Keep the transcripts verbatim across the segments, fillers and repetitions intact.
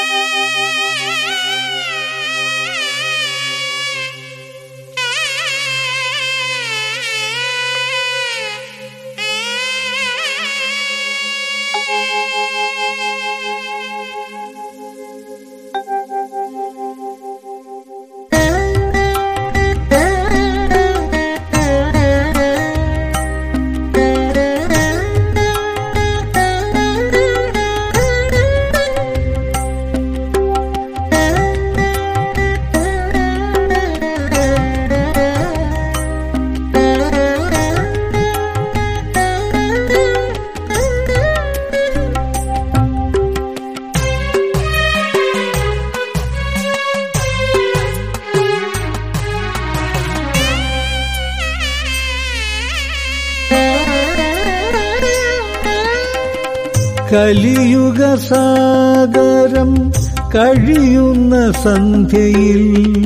കലിയുഗസാഗരം കഴിയുന്ന സന്ധ്യയിൽ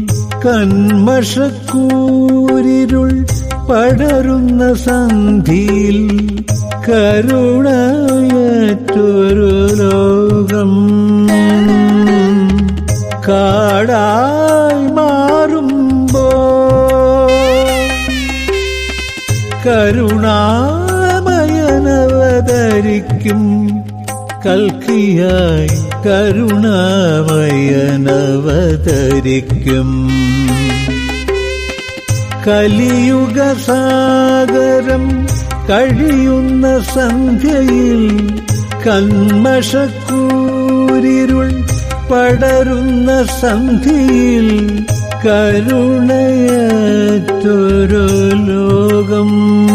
കന്മഷക്കൂരിരുൾ പടരുന്ന സന്ധിയിൽ കരുണയറ്റൊരു ലോകം കാടായി മാറുമ്പോ കരുണാമയനവതരിക്കും കൽക്കിയായി കരുണാമയനവതരിക്കും. കലിയുഗസാഗരം കഴിയുന്ന സന്ധ്യയിൽ കന്മഷക്കൂരിരുൾ പടരുന്ന സന്ധിയിൽ കരുണയറ്റൊരു ലോകം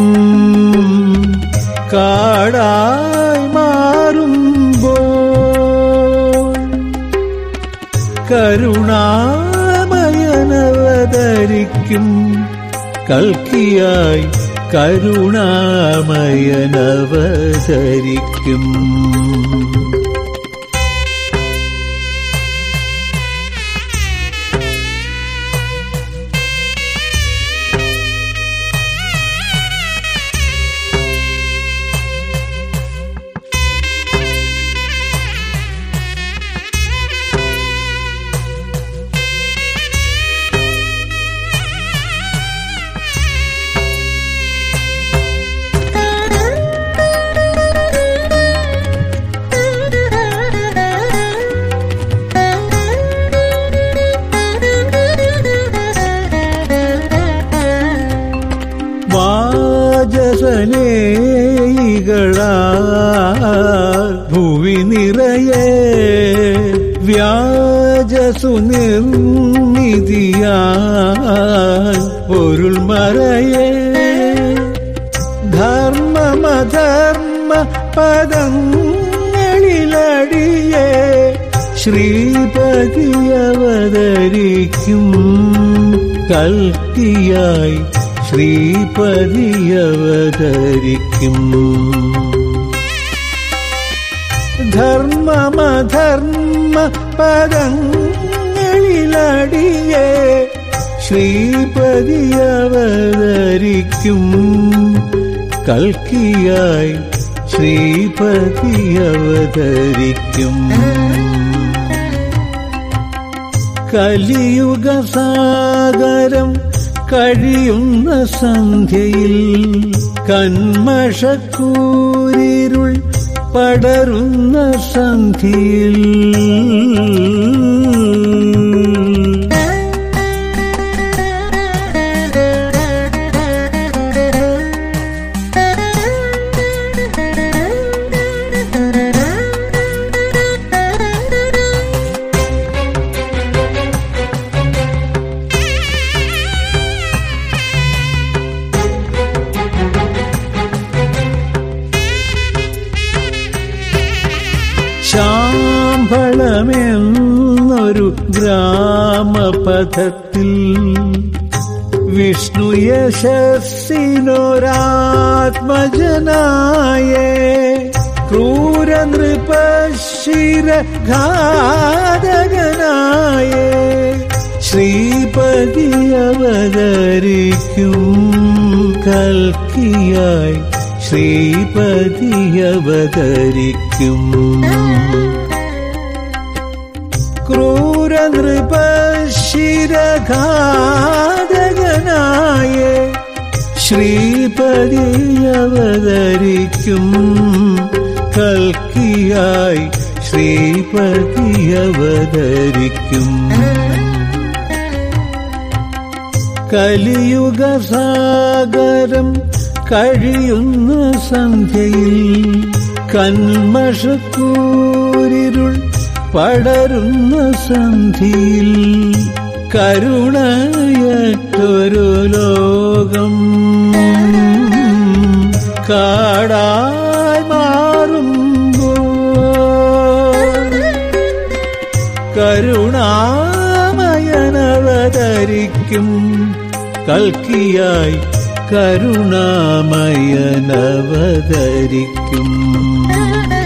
കാടായി മാറുമ്പോൾ കരുണാമയനവതരിക്കും കൽക്കിയായി കരുണാമയനവതരിക്കും. വാജസനേയികളാൽ ഭുവി നിറയെ വ്യാജസുനിർനിധിയാൽ പൊരുൾ മറയെ ധർമ്മമധർമ്മ പദങ്ങളിലടിയെ ശ്രീപതിയവതരിക്കും കൽക്കിയായി ശ്രീപതിയവതരിക്കും. ധർമ്മമധർമ്മ പദങ്ങളിലടിയെ ശ്രീപതിയവതരിക്കും കൽക്കിയായി ശ്രീപതിയവതരിക്കും. കലിയുഗസാഗരം കഴിയുന്ന സന്ധ്യയിൽ കന്മഷക്കൂരിരുൾ പടരുന്ന സന്ധിയിൽ ശാംഭളമെന്നൊരു ഗ്രാമപഥത്തിൽ വിഷ്ണു യശസ്സിനൊരാത്മജനായേ ക്രൂരനൃപശിരഘാതകനായേ ശ്രീപതിയവതരിക്കും കൽക്കിയായി ശ്രീപതിയവതരിക്കും. ക്രൂരനൃപശിരഘാതകനായ ശ്രീപതി അവതരിക്കും. കൽക്കിയായി ശ്രീപതി അവതരിക്കും. കലിയുഗസാഗരം കഴിയുന്ന സന്ധ്യയിൽ കന്മഷക്കൂരിരുൾ പടരുന്ന സന്ധിയിൽ കരുണയറ്റൊരു ലോകം കാടായി മാറുമ്പോൾ കരുണാമയനവതരിക്കും. കൽക്കിയായി കരുണാമയനവതരിക്കും.